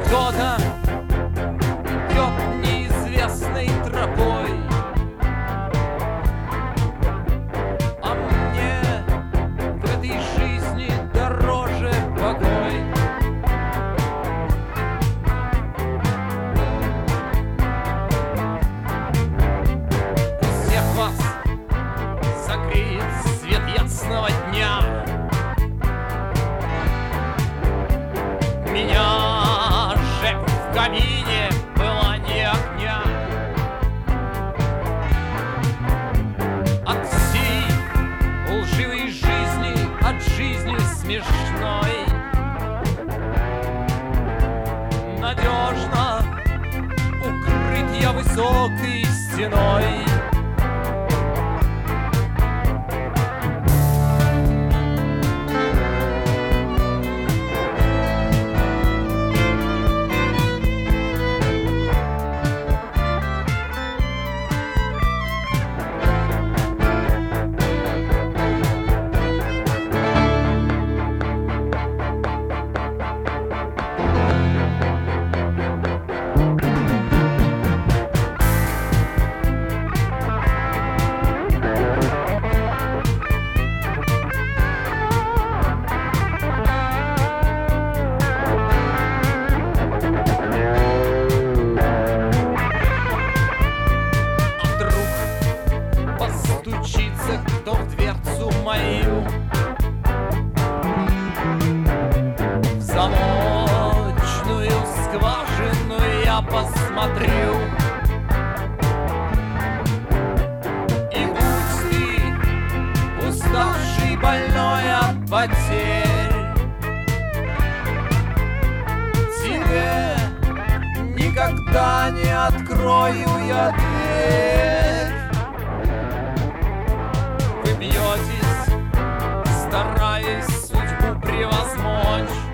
Кто-то идет неизвестной тропой, а мне в этой жизни дороже покой. Всех вас согреет свет ясного дня. Меня же в камине было не огня. От всей лживой жизни, от жизни смешной, надежно укрыт я высокой стеной. Постучится кто в дверцу мою, в замочную скважину я посмотрю. И будь ты уставший, больной от потерь, тебе никогда не открою я дверь. Вы бьетесь, стараясь судьбу превозмочь,